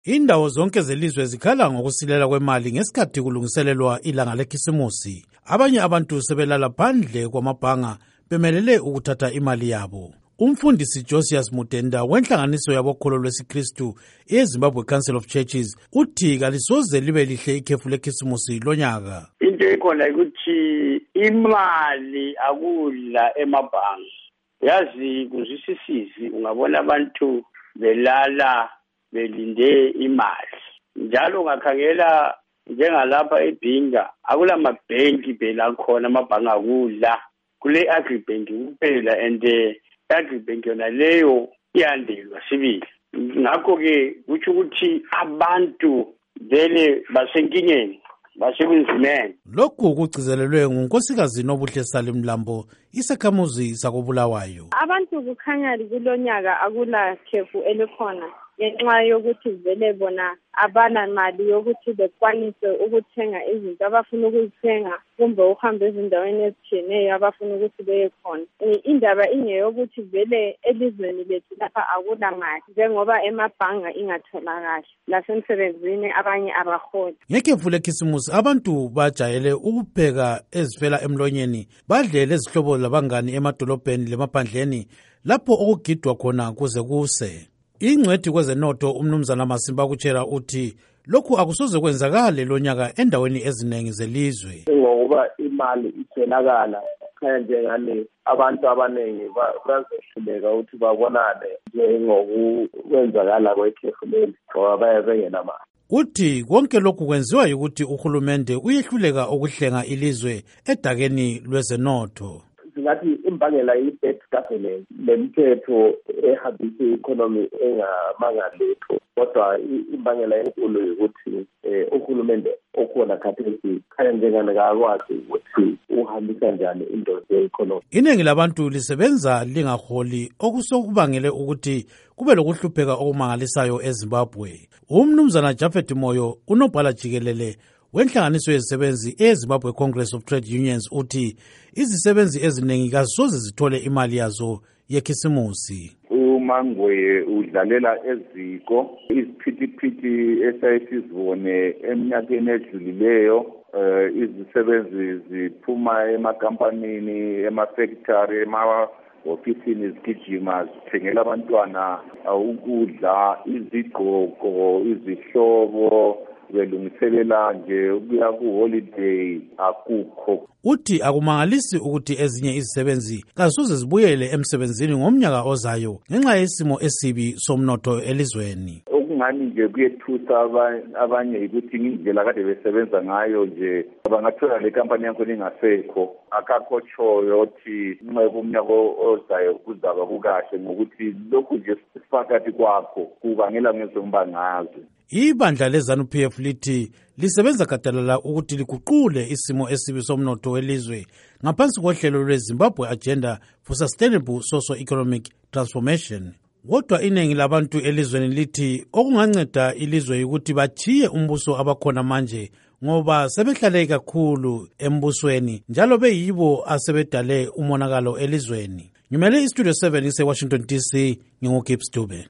Indawo zonke zelizwe zikhala ngokusilela kwemali ngesikhathi kulungiselelwa ilanga lekhisimusi. Abanye abantu sebelala phandle kwamabhanga bemelele ukuthatha imali yabo. Umfundisi Josias Mutenda wenhlanganiso yabokholo lwesikristu eZimbabwe Council of Churches uthi kalisoze libe lihle ikhefu lekhisimusi lonyaka. Into ekhona ukuthi imali akudla emabhanga. Yazi kuzwisisizi ungabona abantu belala belinde imali. Njalo ngakhangela njengalapha eBhinga akula mabhenki phela khona amabhanga akudla. Kule agribank kuphela and agribank yona leyo iyandelwa sibili. Ngakho ke kuthi ukuthi abantu vele basenkingeni basebenzimene. Lokhu kugcizelelwe ngunkosikazi Nobuhle Salim Lambo isakhamuzi sakobulawayo. Abantu kukhanya kulonyaka akula khefu elikhona ngenxa yokuthi vele bona abana mali yokuthi bekwanise ukuthenga izinto abafuna ukuzithenga kumbe uhambe ezindaweni ezitshiyeneyo abafuna ukuthi beye khona. Indaba ingeyokuthi vele elizweni lethu lapha akula mali njengoba emabhanga ingatholakali lasemsebenzini abanye abaholi. Ngekhefu lekhisimusi abantu bajayele ukupheka ezifela emlonyeni badle lezihlobo labangani emadolobheni lemaphandleni lapho okugidwa khona kuze kuse. Ingcwethi kwezenotho umnumzana Masimba kutshela uthi lokhu akusoze kwenzakale lonyaka endaweni eziningi zelizwe. Ngoba imali itholakala khaya njengane abantu abaningi bazohluleka ukuthi babonane njengokwenzakala kwekhefu leli ngoba bayengenamali. Uthi konke lokhu kwenziwa ukuthi uhulumende uyehluleka ukuhlenga ilizwe edakeni lwezenotho. Singathi imbangela yi-bad governance lemithetho ehambisa i-economy engamangaletho, kodwa imbangela enkulu yokuthi uhulumende okhona khathesi khaya njengane kakwazi ukuthi uhambisa njani into ze-economy. Iningi labantu lisebenza lingaholi okusokubangele ukuthi kube lokuhlupheka okumangalisayo eZimbabwe. Umnumzana Japhet Moyo unobhala jikelele wenhlanganiso yezisebenzi eZimbabwe Congress of Trade Unions uthi izisebenzi eziningi kazisoze zithole imali yazo yekhisimusi. uMangwe udlalela eziko iziphithiphithi esayisizibone eminyakeni edlulileyo. Izisebenzi ziphuma emakampanini, emafactory, ofisini zigijima zithengela abantwana ukudla, izigqoko, izihlobo, belungiselela nje ukuya ku-holiday akukho. Uthi akumangalisi ukuthi ezinye izisebenzi kazisoze zibuyele emsebenzini ngomnyaka ozayo ngenxa yesimo esibi somnotho elizweni. Okungani nje kuyethusa abanye ukuthi indlela kade besebenza ngayo nje bangathola le kampani yakhona ingasekho. Akakho choyo othi nxa kumnyaka ozayo kuzaba kukahle ngokuthi lokhu nje sifakathi kwakho kubangela ngezombangazo. Ibandla leZANU-PF lithi lisebenza gadalala ukuthi liguqule isimo esibi somnotho welizwe ngaphansi kohlelo lweZimbabwe Agenda for Sustainable Socio-Economic Transformation. Kodwa iningi labantu elizweni lithi okunganceda ilizwe ukuthi bachiye umbuso abakhona manje ngoba sebehlale kakhulu embusweni njalo beyibo asebedale umonakalo elizweni. Ngimele iStudio 7 ise Washington DC, nginguGibbs Dube.